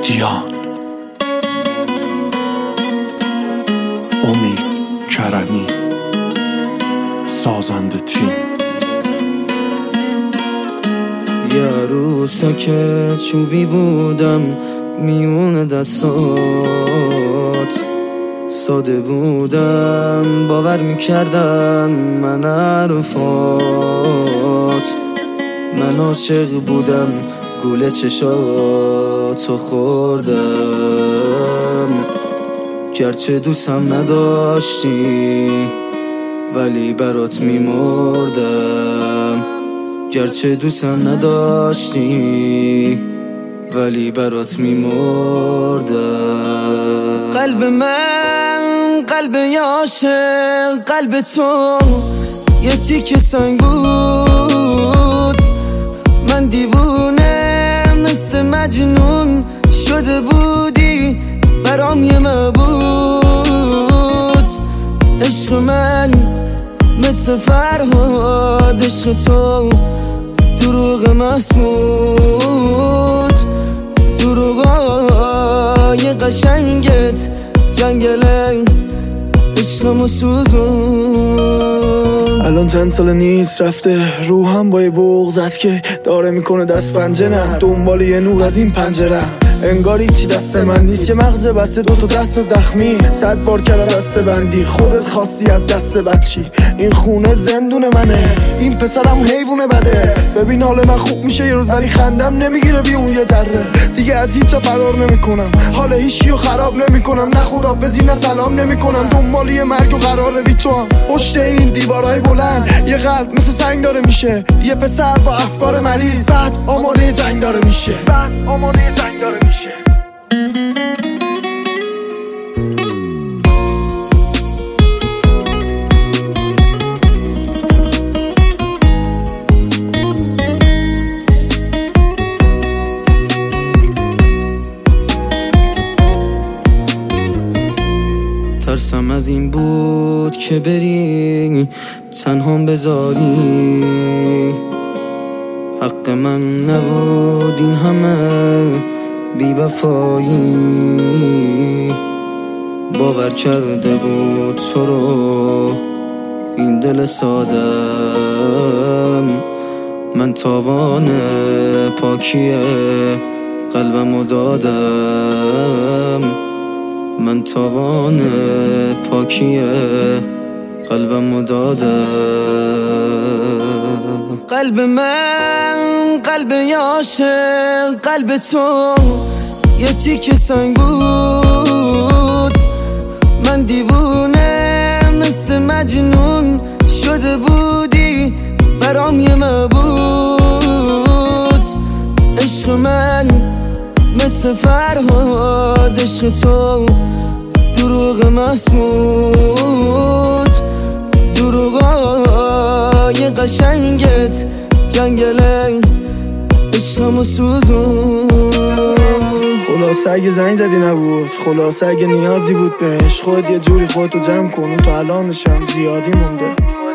دیان، امید کرمی، سازنده تیم. یه عروسک چوبی بودم میون دستات، ساده بودم باور میکردم من حرفات. من عاشق بودم گول چشاتو خوردم، گرچه دوستم نداشتی ولی برات میمردم. گرچه دوستم نداشتی ولی برات میمردم. قلب من قلب یه عاشق، قلب تو یه تیکه سنگ بود. من دیوونه مثل مجنون شده بودی برام یه معبود. عشق من مثل فرهاد، عشق تو دروغ مسمود. دروغای قشنگت جنگله عشقمو سوزون. الان چند سال نیست رفته، روحم با یه بغض است که داره میکنه دست پنجه. نه دنبال یه نور از این پنجره، انگاری چی دست من نیست. یه مغز بسته دوتا دست زخمی، 100 بار کردم دست بندی. خودت خواستی از دست بچی، این خونه زندون منه، این پسرم حیوونه بده. ببین حال من خوب میشه یه روز ولی خندم نمیگیره بی اون یه ذره. دیگه از هیچ جا فرار نمیکنم، حال هیچیو خراب نمیکنم. نه خداحافظی نه سلام نمیکنم، دنبال یه مرگ و قراره بی تو هم. پشت این دیوارای بلند یه قلب مثل سنگ داره میشه. یه پسر با افکار مریض بعد آماده جنگ داره میشه. ترسم از این بود که بری تنهام بذاری، حق من نبود این همه بی وفایی. باور کرده بود تو رو این دل سادم، من تاوان پاکی قلبمو دادم. من تاوان پاکی قلبمو دادم. قلب من قلب یه عاشق، قلب تو یه تیکه سنگ بود. من دیوونه مثل مجنون شده بودی برام یه معبود. عشق من مثل فرهاد، عشق تو دروغ مسمود. دروغای قشنگت جنگله عشقمو سوزون. خلاصه اگه زنگ زدی نبود، خلاصه اگه نیازی بود بهش، خود یه جوری خودتو جمع کن. تا الانشم زیادی مونده.